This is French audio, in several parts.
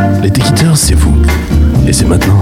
Les Techiteurs, c'est vous. Et c'est maintenant.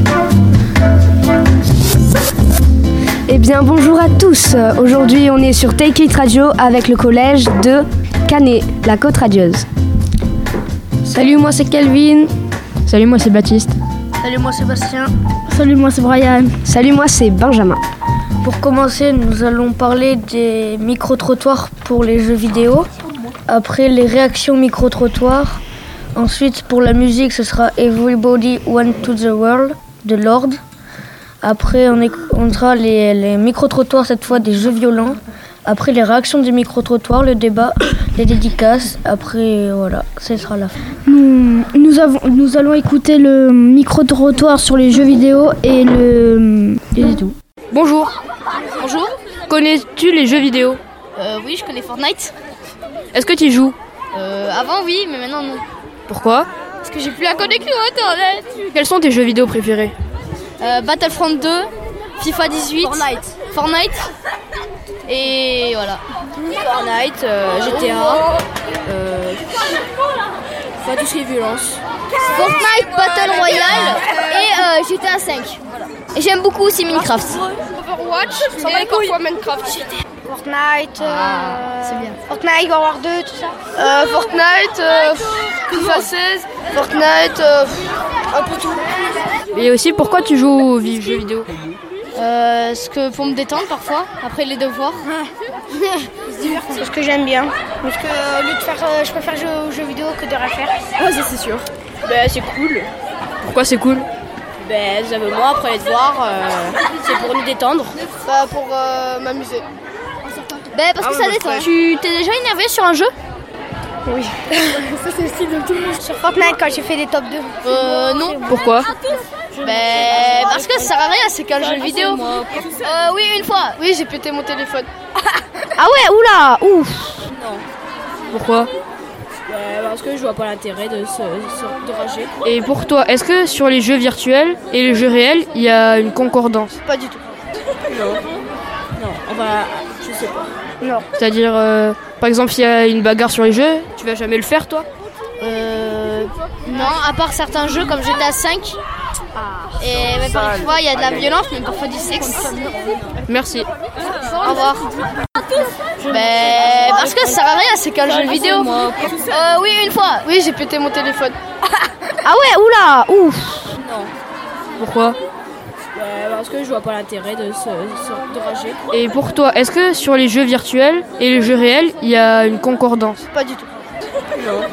Eh bien, bonjour à tous. Aujourd'hui, on est sur Take It Radio avec le collège de Canet, la côte radieuse. Salut, moi c'est Kelvin. Salut, moi c'est Baptiste. Salut, moi c'est Bastien. Salut, moi c'est Brian. Salut, moi c'est Benjamin. Pour commencer, nous allons parler des micro-trottoirs pour les jeux vidéo. Après, les réactions micro-trottoirs. Ensuite, pour la musique, ce sera Everybody Went to the World de Lord. Après, on sera les micro-trottoirs, cette fois des jeux violents. Après, les réactions des micro-trottoirs, le débat, les dédicaces. Après, voilà, ce sera la fin. Nous allons écouter le micro-trottoir sur les jeux vidéo et tout. Bonjour. Bonjour. Connais-tu les jeux vidéo? Oui, je connais Fortnite. Est-ce que tu y joues? Avant, oui, mais maintenant, non. Pourquoi? Parce que j'ai plus la connexion Internet. Quels sont tes jeux vidéo préférés? Battlefront 2, FIFA 18, Fortnite. Et voilà. Fortnite, GTA. Enfin, tout ce qui est violence. Fortnite, Battle Royale et GTA 5. Et j'aime beaucoup aussi Minecraft. Overwatch et parfois Minecraft. Fortnite, c'est bien. Fortnite, World War 2, tout ça. Fortnite, FIFA 16, Fortnite, un peu tout. Et aussi, pourquoi tu joues aux jeux vidéo? Parce que pour me détendre parfois, après les devoirs. C'est ce que j'aime bien. Parce que au lieu de faire, je préfère jouer aux jeux vidéo que de rien faire. Ouais, ça c'est sûr. C'est cool. Pourquoi c'est cool? Moi, après les devoirs, c'est pour nous détendre. Pour m'amuser. Parce que ça détend. Tu t'es déjà énervé sur un jeu? Oui. Ça c'est le style de tout le monde. Sur Fortnite quand j'ai fait des top 2. Non. Pourquoi? Parce que ça sert à rien, c'est qu'un jeu vidéo. Oui, une fois. Oui, j'ai pété mon téléphone. Ah ouais, oula, ouf. Non. Pourquoi? Parce que je vois pas l'intérêt de rager. Et pour toi, est-ce que sur les jeux virtuels et les jeux réels, il y a une concordance? Pas du tout. Non, je sais pas. Non. C'est-à-dire, par exemple, s'il y a une bagarre sur les jeux, tu vas jamais le faire, toi? Non, à part certains jeux comme GTA 5. Et parfois il y a de la violence, mais parfois du sexe. Merci. Au revoir. Parce que ça sert à rien, c'est qu'un jeu vidéo. Oui, une fois. Oui, j'ai pété mon téléphone. Ah ouais, oula, ouf. Non. Pourquoi? Parce que je vois pas l'intérêt de rager. Et pour toi, est-ce que sur les jeux virtuels et les jeux réels, il y a une concordance? Pas du tout. Non,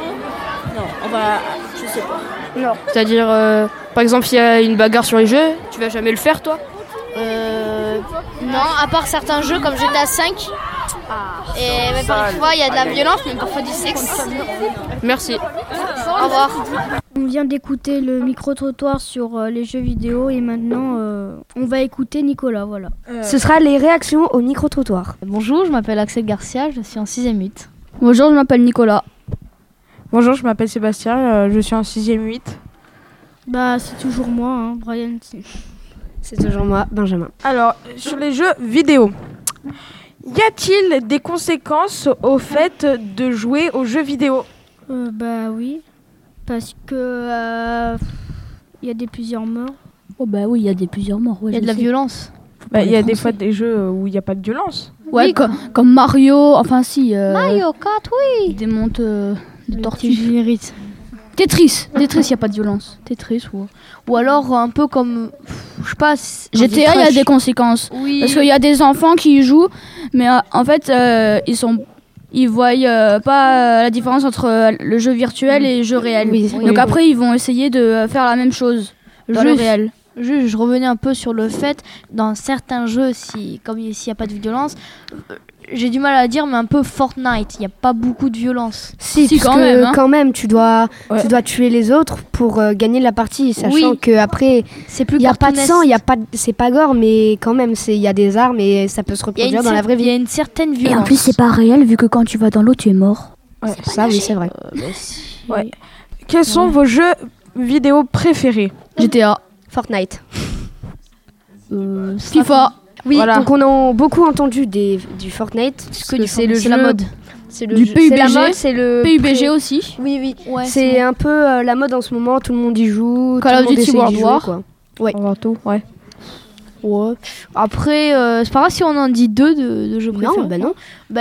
je sais pas. Non. C'est-à-dire, par exemple, s'il y a une bagarre sur les jeux, tu vas jamais le faire, toi? Non, à part certains jeux comme GTA 5. Et parfois il y a de la violence, mais parfois du sexe. Merci. Au revoir. On vient d'écouter le micro-trottoir sur les jeux vidéo et maintenant on va écouter Nicolas, voilà. Ce sera les réactions au micro-trottoir. Bonjour, je m'appelle Axel Garcia, je suis en 6ème 8. Bonjour, je m'appelle Nicolas. Bonjour, je m'appelle Sébastien, je suis en 6ème 8. C'est toujours moi, hein, Brian. C'est toujours moi, Benjamin. Alors, sur les jeux vidéo, y a-t-il des conséquences au fait de jouer aux jeux vidéo? Oui, parce que il y a plusieurs morts. Oh oui, il y a plusieurs morts. Ouais, Il y a de la violence. Il y a des fois des jeux où il n'y a pas de violence. Ouais, oui, comme Mario, enfin si. Mario Kart, oui. Il démonte des tortues. Tetris, il n'y a pas de violence. Tetris, ouais. Ou alors un peu comme, je sais pas. GTA, il y a des conséquences. Oui. Parce qu'il y a des enfants qui y jouent, mais en fait, ils voient pas la différence entre le jeu virtuel et le jeu réel. Oui. Donc après, ils vont essayer de faire la même chose dans le réel. Je revenais un peu sur le fait, dans certains jeux, comme s'il n'y a pas de violence, j'ai du mal à dire, mais un peu Fortnite, il n'y a pas beaucoup de violence. Si quand même, tu dois tuer les autres pour gagner la partie, sachant que après il n'y a pas de sang, c'est pas gore, mais quand même il y a des armes et ça peut se reproduire dans la vraie vie. Il y a une certaine violence. Et en plus c'est pas réel vu que quand tu vas dans l'eau tu es mort. Ouais, ça oui c'est vrai. Ouais. Quels sont vos jeux vidéo préférés? GTA, Fortnite, FIFA. Oui, voilà. Donc on a beaucoup entendu du Fortnite, parce que c'est le jeu, la mode. C'est le du PUBG. C'est la mode, c'est le PUBG aussi. Oui. Ouais, c'est un peu la mode en ce moment. Tout le monde y joue. Call of Duty World War. Quoi. Ouais. Ouais. Après, c'est pas grave si on en dit 2 de jeux préférés. Non.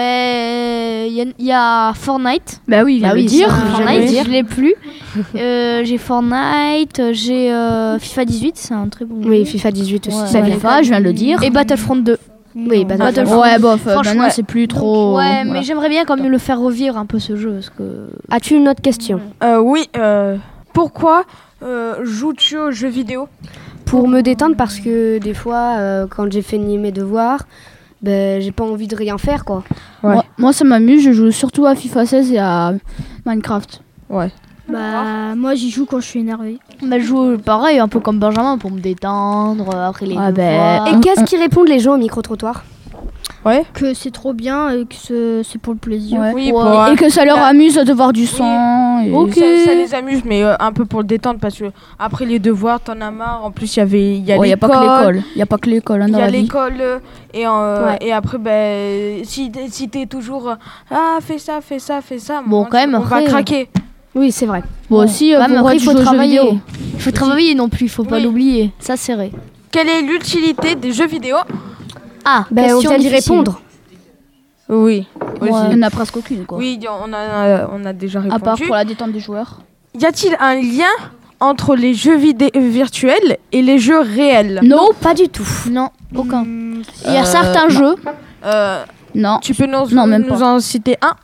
Il y a Fortnite. Bah oui, il vient de le dire. Fortnite, je l'ai plus. J'ai Fortnite, j'ai FIFA 18, c'est un très bon jeu. Oui, FIFA 18 aussi. Ouais. Ça FIFA, je viens de le dire. Et Battlefront 2. Oui, Battlefront. Ouais, bof, Franchement, maintenant c'est plus trop. Ouais, mais j'aimerais bien quand même le faire revivre un peu ce jeu. Parce que... As-tu une autre question? Oui. Pourquoi joues-tu aux jeux vidéo? Pour me détendre, parce que des fois, quand j'ai fini mes devoirs, j'ai pas envie de rien faire, quoi. Ouais. Moi, ça m'amuse. Je joue surtout à FIFA 16 et à Minecraft. Ouais. Moi j'y joue quand je suis énervée. Je joue pareil, un peu comme Benjamin, pour me détendre après les devoirs. Et qu'est-ce qu'ils répondent les gens au micro-trottoir? Ouais. Que c'est trop bien et que c'est pour le plaisir. Ouais. Oui, Et que ça leur amuse de voir du sang. Et... Ok. Ça les amuse, mais un peu pour le détendre, parce que après les devoirs, t'en as marre. En plus, il y a l'école. Il y a pas que l'école. Il y a l'école et après, si t'es toujours fais ça, bon, quand même, on va craquer. Oui, c'est vrai. Bon, aussi, il faut travailler. Vidéo. Il faut travailler non plus, il faut pas l'oublier. Ça, c'est vrai. Quelle est l'utilité des jeux vidéo? On vient d'y répondre. Oui. Il n'y en a presque aucune, quoi. Oui, on a déjà répondu. À part pour la détente des joueurs. Y a-t-il un lien entre les jeux virtuels et les jeux réels? Non, pas du tout. Non, aucun. Il y a certains jeux. Non. Tu peux nous en citer un?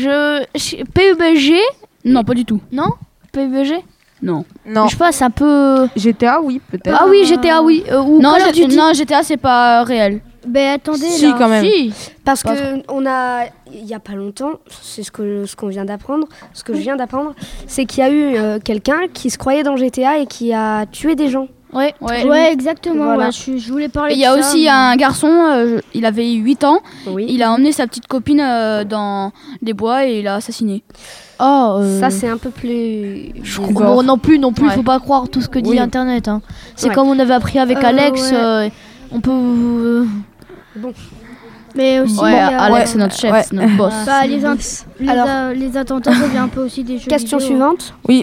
PUBG. Non, pas du tout. Non, PUBG. Non. Je sais pas, c'est un peu. GTA, oui, peut-être. Ah oui, GTA, oui. Ou non, GTA, c'est pas réel. Attendez, si, quand même. Si. Parce que il y a pas longtemps, c'est ce qu'on vient d'apprendre, ce que je viens d'apprendre, c'est qu'il y a eu quelqu'un qui se croyait dans GTA et qui a tué des gens. Ouais, exactement. Voilà. Ouais, je voulais parler de ça. Il y a aussi un garçon, il avait 8 ans, Oui. il a emmené sa petite copine dans des bois et il l'a assassiné. Ça, c'est un peu plus... Bon, non plus, faut pas croire tout ce que dit Internet. Hein. C'est comme on avait appris avec Alex, on peut... Bon. Mais aussi, Alex, c'est notre chef, c'est notre boss. Les attentats, ça vient un peu aussi des jeux Question vidéo. suivante. Oui.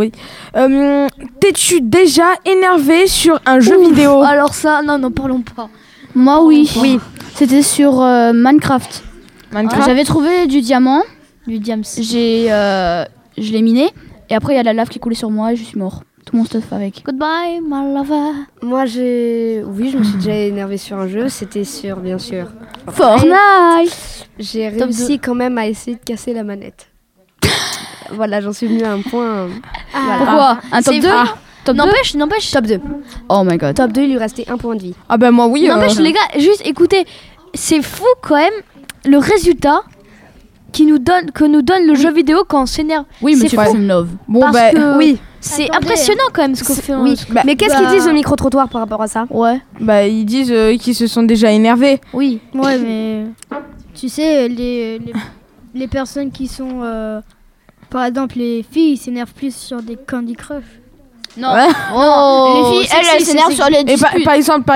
T'es-tu déjà énervé sur un jeu vidéo? Alors ça, non, parlons pas. Moi, oui. C'était sur Minecraft. Minecraft. J'avais trouvé du diamant. Du diams. Je l'ai miné. Et après, il y a la lave qui coulait sur moi et je suis mort. Tout mon stuff avec. Goodbye, my lover. Moi, je me suis déjà énervée sur un jeu. C'était sur, bien sûr, Fortnite. J'ai réussi quand même à essayer de casser la manette. Voilà, j'en suis venue à un point. Voilà. Pourquoi? Un top 2? Top 2? N'empêche. Top 2. Oh my god. Top 2, il lui restait un point de vie. Ah ben moi, oui. N'empêche, les gars, juste écoutez, c'est fou quand même le résultat que nous donne le jeu vidéo quand on s'énerve. Oui, mais c'est pas fou. une love. Bon, Parce que oui. c'est impressionnant quand même ce qu'on fait. Oui. Mais qu'est-ce qu'ils disent au micro-trottoir par rapport à ça? Ouais. Ils disent qu'ils se sont déjà énervés. Oui. Ouais, mais tu sais, les personnes qui sont, par exemple, les filles, ils s'énervent plus sur des Candy Crush. Non. Les filles, elles s'énervent sur les disputes. Par exemple,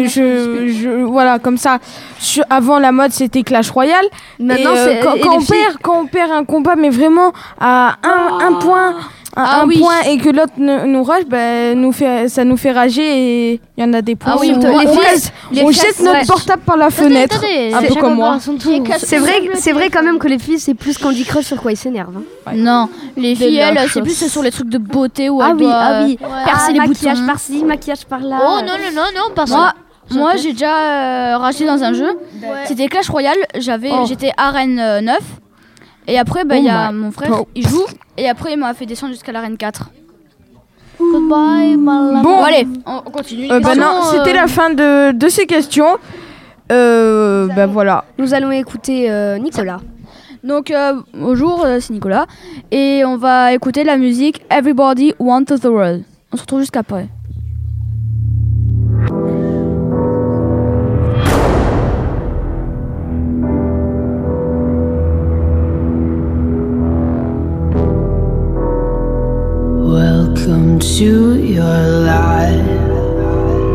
voilà, comme ça. Avant, la mode, c'était Clash Royale. Maintenant, quand on perd un combat, mais vraiment à un point... Un point et que l'autre nous rush, ça nous fait rager et il y en a des points. Ah oui, on jette notre portable par la fenêtre. Un peu comme moi. C'est vrai quand même que les filles, c'est plus Candy Crush sur quoi ils s'énervent. Hein. Ouais. Non, les filles, elles, c'est plus sur les trucs de beauté où elles doivent percer les maquillage boutons. par-ci, maquillage par-là. Oh non, parce que... Moi, j'ai déjà racheté dans un jeu. C'était Clash Royale. J'étais arène 9. Et après, il y a mon frère, il joue. Et après, il m'a fait descendre jusqu'à l'arène 4. Goodbye, my love. Bon, allez, on continue. Non, c'était la fin de ces questions. Voilà. Nous allons écouter Nicolas. Donc, bonjour, c'est Nicolas. Et on va écouter la musique Everybody Wants the World. On se retrouve juste après. Welcome to your life.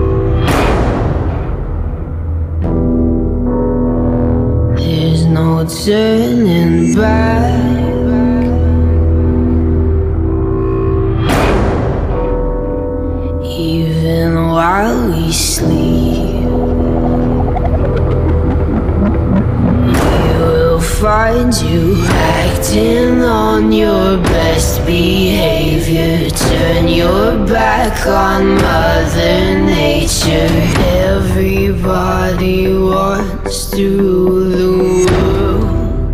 There's no turning back. Even while we sleep, we will find you acting on your best behavior. Turn your back on Mother Nature. Everybody wants to rule the world.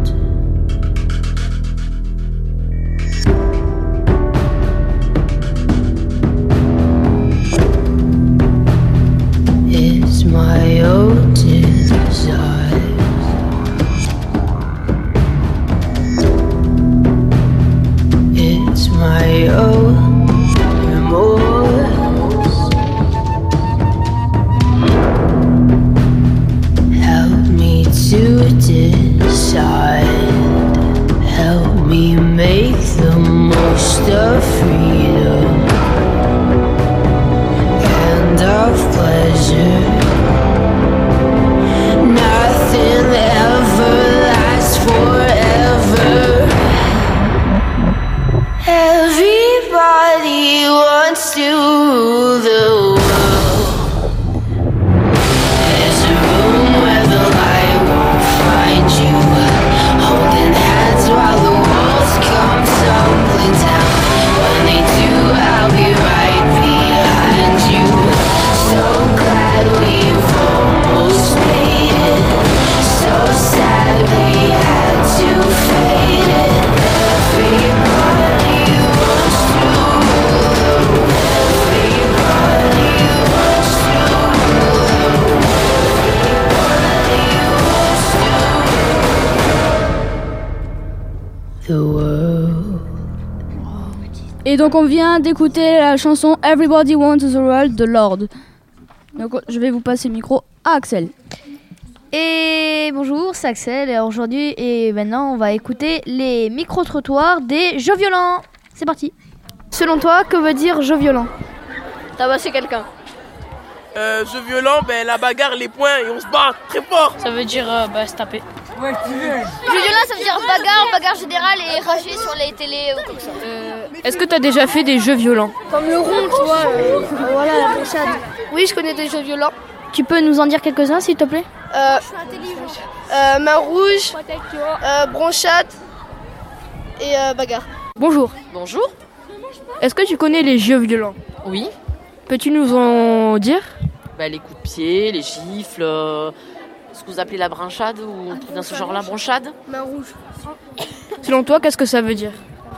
It's my own desire. It's my own remorse. Help me to decide. Help me make the most of freedom and of pleasure. Nothing ever lasts forever. Everybody wants to rule the world. There's a room where the light won't find you, holding hands while the walls come tumbling down. When they do, I'll be right behind you. So glad we've almost made it. So sad we had to fade it. Everybody wants to rule the world. Everybody wants to rule the world. Everybody wants to rule the world. Et donc on vient d'écouter la chanson Everybody Wants the World de Lord. Donc je vais vous passer le micro à Axel. Et bonjour, c'est Axel. Et aujourd'hui et maintenant, on va écouter les micro-trottoirs des jeux violents. C'est parti. Selon toi, que veut dire jeu violent? Tabasser quelqu'un. Jeu violent, la bagarre, les poings et on se bat très fort. Ça veut dire se taper. Jeu violent, ça veut dire bagarre générale et rager sur les télés ou comme ça. Est-ce que tu as déjà fait des jeux violents? Comme le rond, tu vois, voilà la brochade. Oui, je connais des jeux violents. Tu peux nous en dire quelques-uns, s'il te plaît? Main rouge, bronchade et bagarre. Bonjour. Bonjour. Est-ce que tu connais les jeux violents? Oui. Peux-tu nous en dire? Les coups de pied, les gifles, ce que vous appelez la branchade ou un truc dans ce genre-là, bronchade. Main rouge. Selon toi, qu'est-ce que ça veut dire?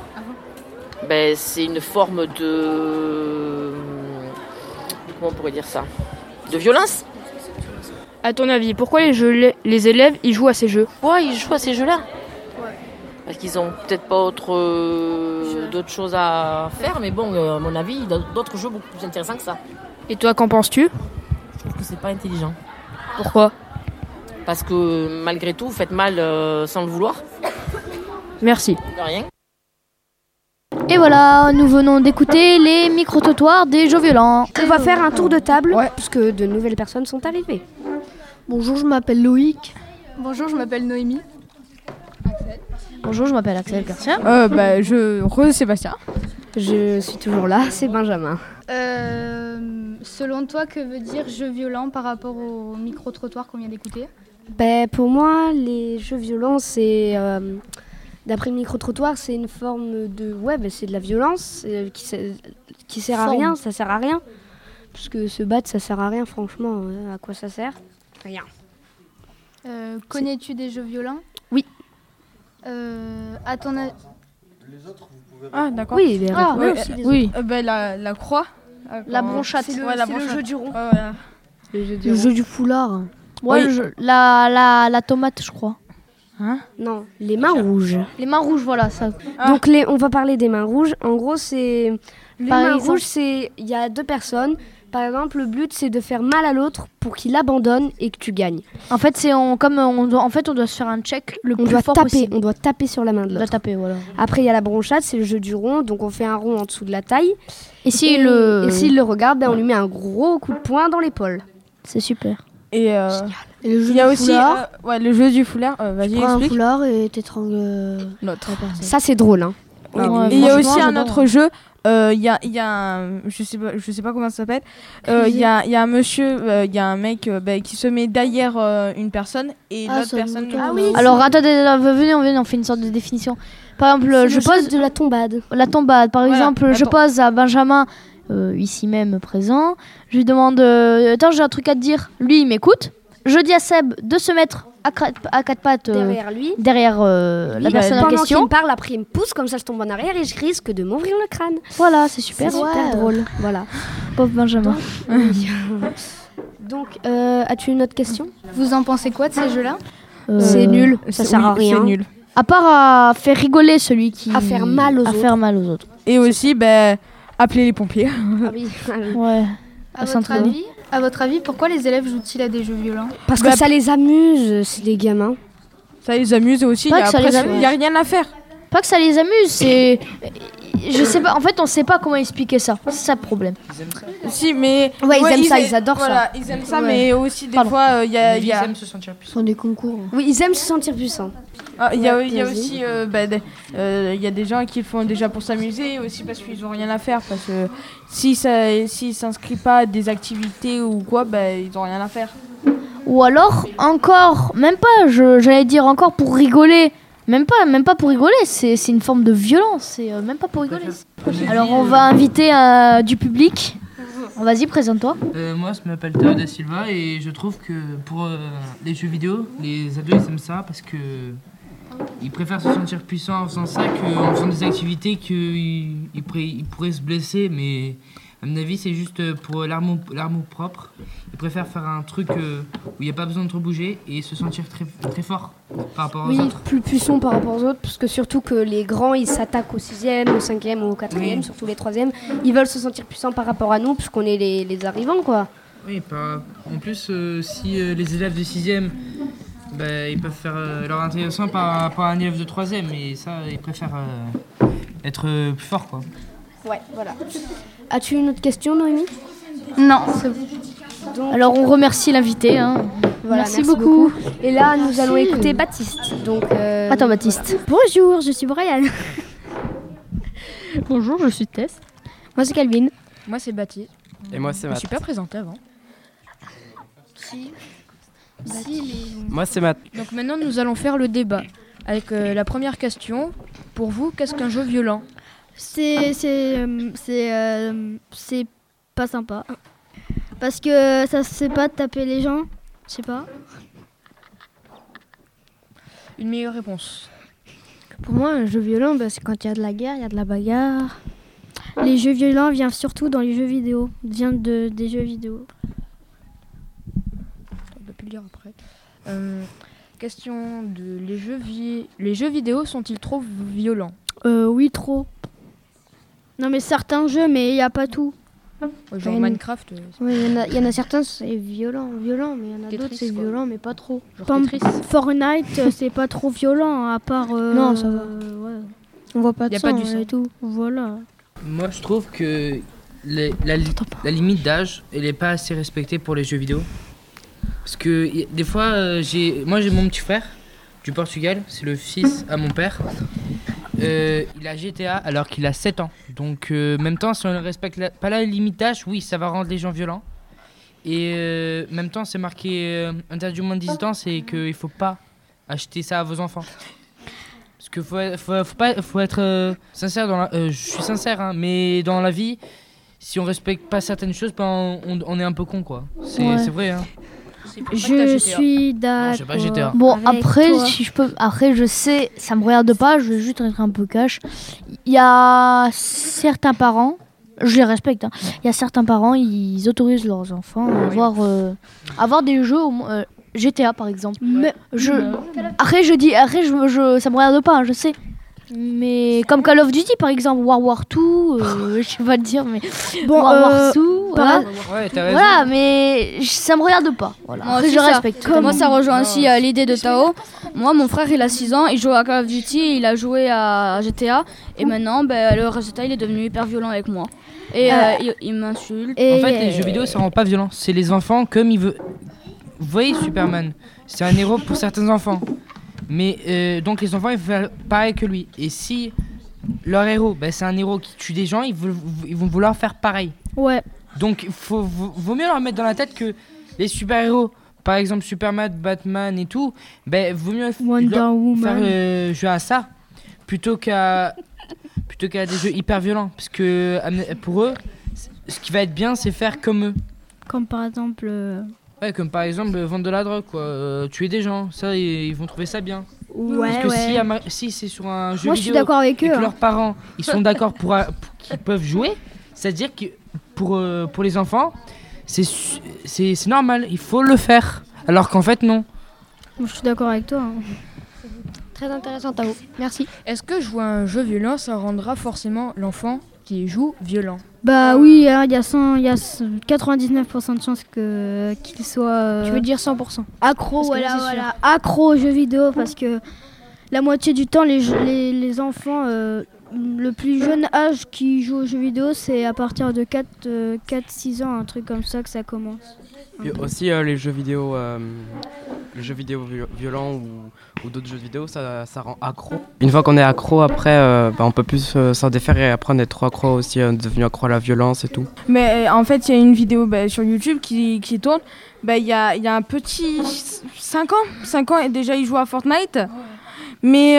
C'est une forme de... Comment on pourrait dire ça? De violence. À ton avis, pourquoi les élèves ils jouent à ces jeux? Ouais, ils jouent à ces jeux-là. Ouais. Parce qu'ils ont peut-être pas d'autres choses à faire, mais bon, à mon avis, il y a d'autres jeux beaucoup plus intéressants que ça. Et toi, qu'en penses-tu? Je trouve que c'est pas intelligent. Pourquoi? Parce que malgré tout, vous faites mal sans le vouloir. Merci. De rien. Et voilà, nous venons d'écouter les micro-trottoirs des jeux violents. On va faire un tour de table, puisque de nouvelles personnes sont arrivées. Bonjour, je m'appelle Loïc. Bonjour, je m'appelle Noémie. Bonjour, je m'appelle Axel Garcia. Sébastien. Je suis toujours là, c'est Benjamin. Selon toi, que veut dire jeu violent par rapport au micro-trottoir qu'on vient d'écouter? Pour moi, les jeux violents, c'est... D'après le micro-trottoir, c'est une forme de... c'est de la violence qui sert à rien, ça sert à rien. Parce que se battre, ça sert à rien, franchement. À quoi ça sert? Rien. Connais-tu des jeux violents? Oui. À ton avis... Les autres, vous pouvez... Ah, d'accord. Oui, les aussi, oui. La croix. La bronchade. C'est le jeu du rond. Voilà. Le jeu du foulard. Ouais, la tomate, je crois. Hein? Non, les mains rouges. Les mains rouges, voilà ça. Donc on va parler des mains rouges. En gros, c'est les mains rouges, il y a deux personnes. Par exemple, le but c'est de faire mal à l'autre pour qu'il abandonne et que tu gagnes. En fait, on doit se faire un check le plus fort possible. On doit taper sur la main de l'autre. On doit taper, voilà. Après, il y a la bronchade, c'est le jeu du rond. Donc on fait un rond en dessous de la taille. Et s'il le regarde, on lui met un gros coup de poing dans l'épaule. C'est super. Et Et le jeu Il y a du aussi foulard. le jeu du foulard. Vas-y, Tu prends un explique. foulard et t'étrangles l'autre. Ça, c'est drôle. Hein. Et il y a aussi un autre jeu. Il y a un, je sais pas comment ça s'appelle. Il y a un monsieur, il y a un mec qui se met derrière une personne et l'autre personne. Alors attendez, venez, on fait une sorte de définition. Par exemple, je pose de la tombade. La tombade, par exemple, je pose à Benjamin, ici même présent. Je lui demande, attends, j'ai un truc à te dire. Lui, il m'écoute. Je dis à Seb de se mettre à quatre pattes derrière lui, derrière la personne en question. Pendant qu'il me parle, après il me pousse, comme ça je tombe en arrière et je risque de m'ouvrir le crâne. Voilà, c'est super, super drôle. Voilà. Pauvre Benjamin. Donc, as-tu une autre question? Vous en pensez quoi de ces jeux-là? C'est nul, ça sert à rien. C'est nul. À part à faire rigoler celui qui... À faire mal aux autres. Et aussi, appeler les pompiers. Ah oui. Ouais. À votre avis, pourquoi les élèves jouent-ils à des jeux violents? Parce que ça les amuse, c'est des gamins. Ça les amuse aussi, il n'y a rien à faire. Pas que ça les amuse, c'est... Je sais pas, en fait on sait pas comment expliquer ça, c'est ça le problème. Si, mais... Ouais, ils aiment ça, ils adorent ça. Ils aiment ça, mais aussi des fois, il y a... Ils aiment se sentir puissants. Ce sont des concours. Oui, ils aiment se sentir puissants. Il y a aussi il y a des gens qui le font déjà pour s'amuser, aussi parce qu'ils ont rien à faire, parce que s'ils s'inscrivent pas à des activités ou quoi, ils ont rien à faire. Ou alors encore, même pas, j'allais dire encore pour rigoler, même pas pour rigoler, c'est une forme de violence, c'est même pas pour rigoler. Alors on va inviter du public. Vas-y, présente-toi. Moi, je m'appelle Théo da Silva et je trouve que pour les jeux vidéo, les ados ils aiment ça parce que ils préfèrent se sentir puissants en faisant ça qu'en faisant des activités qu'ils pourraient se blesser, mais à mon avis c'est juste pour l'amour propre. Ils préfèrent faire un truc où il n'y a pas besoin de trop bouger et se sentir très, très fort par rapport aux autres. Plus puissants par rapport aux autres, parce que surtout que les grands ils s'attaquent au 6e, au 5e, au 4e, surtout les 3e. Ils veulent se sentir puissants par rapport à nous, puisqu'on est les arrivants quoi. Oui, en plus si les élèves de 6e ils peuvent faire leur intégration par rapport à un élève de 3e, et ça ils préfèrent être plus forts quoi. Ouais, voilà. As-tu une autre question, Noémie? Non, c'est bon. Donc, alors on remercie l'invité. Voilà, merci beaucoup. Et là, nous allons écouter Baptiste. Donc, attends, Baptiste. Voilà. Bonjour, je suis Brian. Bonjour, je suis Tess. Moi, c'est Calvin. Moi, c'est Baptiste. Et moi, c'est Matt. Je suis pas présenté avant. Si. Moi, c'est Matt. Donc maintenant, nous allons faire le débat. Avec la première question. Pour vous, qu'est-ce qu'un jeu violent? C'est pas sympa. Parce que ça se fait pas de taper les gens. Je sais pas. Une meilleure réponse. Pour moi, un jeu violent, c'est quand il y a de la guerre, il y a de la bagarre. Les jeux violents viennent surtout dans les jeux vidéo. Viennent des jeux vidéo. On va plus le dire après. Question de les jeux vidéo sont-ils trop violents? Oui, trop. Non, mais certains jeux, mais il n'y a pas tout. Genre Minecraft. Oui, il y en a certains, c'est violent, mais il y en a d'autres, c'est violent, mais pas trop. Fortnite, c'est pas trop violent, à part... non, ça va. Ouais. On voit pas de sang et tout. Voilà. Moi, je trouve que la limite d'âge, elle n'est pas assez respectée pour les jeux vidéo. Parce que des fois, j'ai mon petit frère du Portugal, c'est le fils à mon père. Il a GTA alors qu'il a 7 ans. Donc, en même temps, si on ne respecte pas la limite d'âge, oui, ça va rendre les gens violents. Et en même temps, c'est marqué interdit au moins de 18 ans, c'est qu'il ne faut pas acheter ça à vos enfants. Parce qu'il faut être sincère. Je suis sincère, mais dans la vie, si on ne respecte pas certaines choses, on est un peu con, quoi. C'est vrai, hein. Je suis d'accord. Bon, après, si je peux, je sais, ça me regarde pas, je vais juste être un peu cash. Il y a certains parents, je les respecte, il y a certains parents, ils autorisent leurs enfants à avoir des jeux, GTA par exemple. Après, ça me regarde pas, je sais. Mais comme Call of Duty par exemple, World War 2, je sais pas te dire, mais bon, World War 2, voilà. Ouais, t'as raison. Voilà, mais ça me regarde pas. Voilà. Après, je respecte. Moi, ça rejoint aussi l'idée de Tao. Moi, mon frère, il a 6 ans, il joue à Call of Duty, il a joué à GTA, et maintenant, le résultat, il est devenu hyper violent avec moi. Et il m'insulte. En fait, les jeux vidéo, ça rend pas violent. C'est les enfants, comme ils veulent. vous voyez Superman, c'est un héros pour certains enfants. Mais donc les enfants, ils vont faire pareil que lui. Et si leur héros, c'est un héros qui tue des gens, ils vont vouloir faire pareil. Ouais. Donc vaut mieux leur mettre dans la tête que les super-héros, par exemple Superman, Batman et tout, vaut mieux faire jouer à ça plutôt qu'à des jeux hyper violents. Parce que pour eux, ce qui va être bien, c'est faire comme eux. Comme par exemple... Ouais, comme par exemple vendre de la drogue, quoi. Tuer des gens, ça, ils vont trouver ça bien. Ouais, parce que si c'est sur un jeu vidéo, je suis d'accord avec eux, et que leurs parents, ils sont d'accord pour qu'ils peuvent jouer, c'est-à-dire que pour les enfants, c'est normal, il faut le faire. Alors qu'en fait, non. Je suis d'accord avec toi. Très intéressant, Tao. Merci. Est-ce que jouer à un jeu violent, ça rendra forcément l'enfant qui y joue violent? Bah oui, il y a 99% de chances qu'il soit... Tu veux dire 100%? Accro, voilà. Accro aux jeux vidéo, parce que la moitié du temps, les enfants, le plus jeune âge qui joue aux jeux vidéo, c'est à partir de 4-6 ans, un truc comme ça que ça commence. Et aussi les jeux vidéo violents ou d'autres jeux vidéo, ça rend accro. Une fois qu'on est accro, après, on peut plus s'en défaire et après on est trop accro aussi, devenu accro à la violence et tout. Mais en fait, il y a une vidéo sur YouTube qui tourne. Il y a un petit 5 ans et déjà il joue à Fortnite. Mais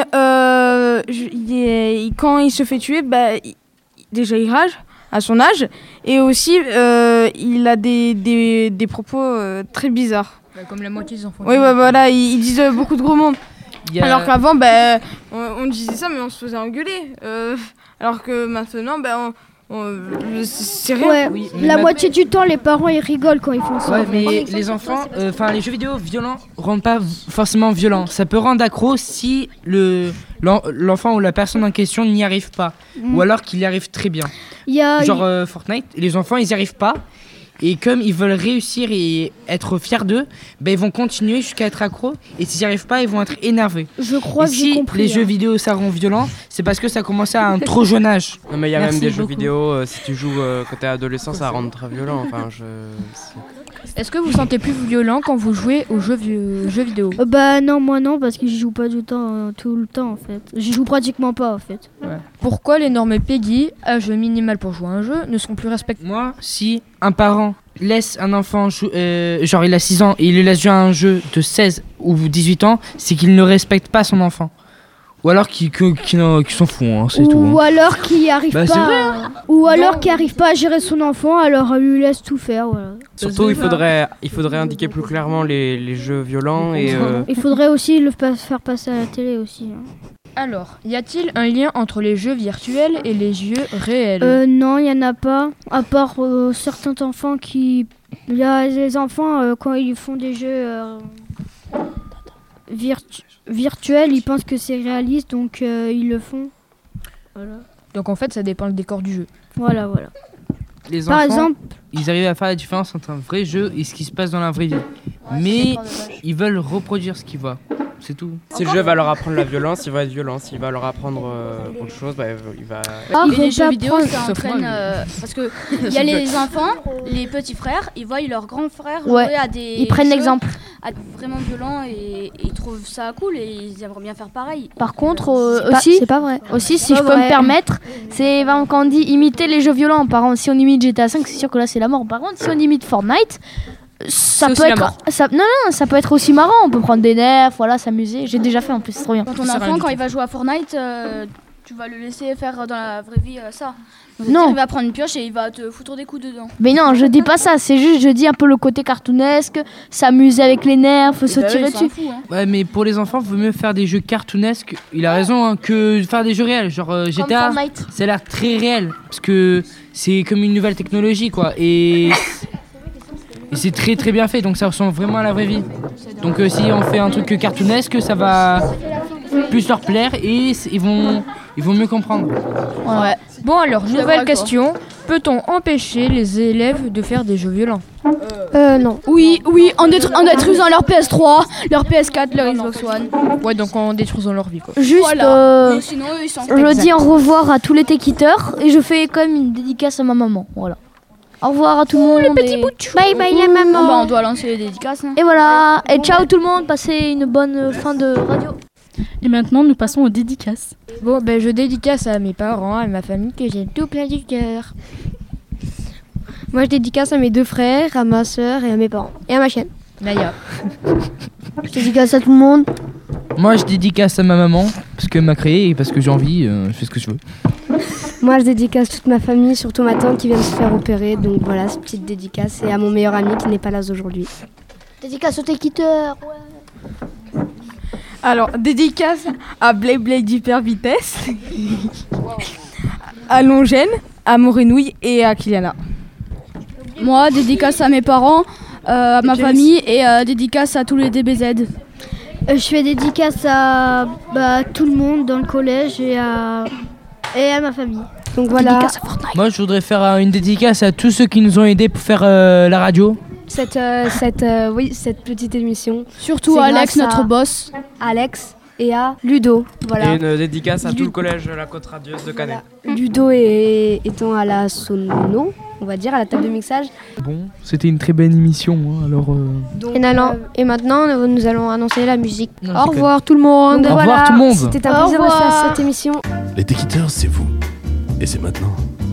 quand il se fait tuer, déjà il rage à son âge, et aussi il a des propos très bizarres. Comme la moitié des enfants. Oui, voilà, ils disent beaucoup de gros mots. Alors qu'avant, on disait ça, mais on se faisait engueuler. Alors que maintenant, c'est rien. Ouais, oui, la moitié du temps, les parents ils rigolent quand ils font ça. Ouais, mais les enfants, les jeux vidéo violents rendent pas forcément violents. Ça peut rendre accro si l'enfant ou la personne en question n'y arrive pas, ou alors qu'il y arrive très bien. Genre Fortnite, les enfants ils n'y arrivent pas. Et comme ils veulent réussir et être fiers d'eux, ils vont continuer jusqu'à être accros. Et s'ils n'y arrivent pas, ils vont être énervés. Je crois que j'ai compris. Les jeux vidéo ça rend violent, c'est parce que ça a commencé à un trop jeune âge. Non, mais il y a même des jeux vidéo, si tu joues quand t'es adolescent, ça rend très violent. Est-ce que vous vous sentez plus violent quand vous jouez aux jeux vidéo? Non, moi non, parce que j'y joue pas tout le temps en fait. J'y joue pratiquement pas en fait. Ouais. Pourquoi les normes PEGI, âge minimal pour jouer à un jeu, ne sont plus respectées? Moi, si un parent laisse un enfant jouer, genre il a 6 ans et il lui laisse jouer à un jeu de 16 ou 18 ans, c'est qu'il ne respecte pas son enfant. Ou alors qui s'en fout, c'est tout. Ou alors qui arrive qui arrive pas à gérer son enfant, alors elle lui laisse tout faire. Voilà. Surtout, il faudrait indiquer plus clairement les jeux violents et. Il faudrait aussi le faire passer à la télé aussi. Alors, y a-t-il un lien entre les jeux virtuels et les jeux réels? Non, il y en a pas. À part certains enfants qui, il y a les enfants quand ils font des jeux. Virtuel, ils pensent que c'est réaliste, donc ils le font. Voilà. Donc en fait, ça dépend du décor du jeu. Voilà. Les enfants, par exemple, ils arrivent à faire la différence entre un vrai jeu et ce qui se passe dans la vraie vie. Mais ils veulent reproduire ce qu'ils voient. C'est tout. Si le jeu va leur apprendre la violence, il va être violent. S'il va leur apprendre autre chose, il va... Et les jeux vidéo, ça entraîne... parce que il y a les enfants, les petits frères, ils voient leurs grands frères jouer à des ils prennent l'exemple. Vraiment violents et ils trouvent ça cool et ils aimeraient bien faire pareil. Par contre, c'est pas vrai. Aussi, si je peux me permettre, c'est quand on dit imiter les jeux violents. Par exemple, si on imite GTA 5, c'est sûr que là, c'est la mort. Par contre, si on imite Fortnite... Ça peut être ça peut être aussi marrant, on peut prendre des nerfs, s'amuser. J'ai déjà fait en plus, c'est trop bien. Ton enfant quand il va jouer à Fortnite, tu vas le laisser faire dans la vraie vie ça. Non, il va prendre une pioche et il va te foutre des coups dedans. Mais non, je dis pas ça, c'est juste je dis un peu le côté cartoonesque, s'amuser avec les nerfs, faut se tirer dessus. Ouais, mais pour les enfants, il vaut mieux faire des jeux cartoonesques, il a raison, que faire des jeux réels, genre GTA, ça a l'air très réel parce que c'est comme une nouvelle technologie quoi et c'est très très bien fait, donc ça ressemble vraiment à la vraie vie. Donc si on fait un truc cartoonesque, ça va plus leur plaire et ils vont mieux comprendre. Ouais. Bon alors, nouvelle question. Peut-on empêcher les élèves de faire des jeux violents? Non. Oui, en détruisant leur PS3, leur PS4, leur Xbox One. Ouais, donc en détruisant leur vie quoi. Juste, sinon, ils s'en je dis au revoir à tous les techiteurs et je fais quand même une dédicace à ma maman, voilà. Au revoir à tout le monde. Les petits bouts. Bye bye la maman. Bon, on doit lancer les dédicaces. Et voilà. Et ciao tout le monde. Passez une bonne fin de radio. Et maintenant, nous passons aux dédicaces. Bon, ben je dédicace à mes parents, à ma famille que j'aime tout plein du cœur. Moi, je dédicace à mes 2 frères, à ma soeur et à mes parents. Et à ma chienne, Naya. Je dédicace à tout le monde. Moi, je dédicace à ma maman, parce qu'elle m'a créé et parce que j'ai envie, je fais ce que je veux. Moi, je dédicace toute ma famille, surtout ma tante qui vient de se faire opérer. Donc voilà, cette petite dédicace. Et à mon meilleur ami qui n'est pas là aujourd'hui. Dédicace aux téquiteurs. Ouais. Alors, dédicace à Blade Blade Hyper Vitesse, à Longène, à Morenouille et à Kiliana. Moi, dédicace à mes parents, à ma famille et dédicace à tous les DBZ. Je fais dédicace à tout le monde dans le collège et à ma famille. Donc voilà. Moi, je voudrais faire une dédicace à tous ceux qui nous ont aidés pour faire la radio. Cette petite émission. Surtout à Alex, notre boss. Alex et à Ludo. Voilà. Et une dédicace à tout le collège La Côte Radieuse de Canet. Voilà. Ludo étant à la sono, on va dire, à la table de mixage. Bon, c'était une très belle émission, hein, alors... Donc, et maintenant, nous allons annoncer la musique. Non, Au revoir tout le monde. Donc, Au revoir tout le monde. C'était un plaisir de faire cette émission. Les Téquiteurs, c'est vous. Et c'est maintenant.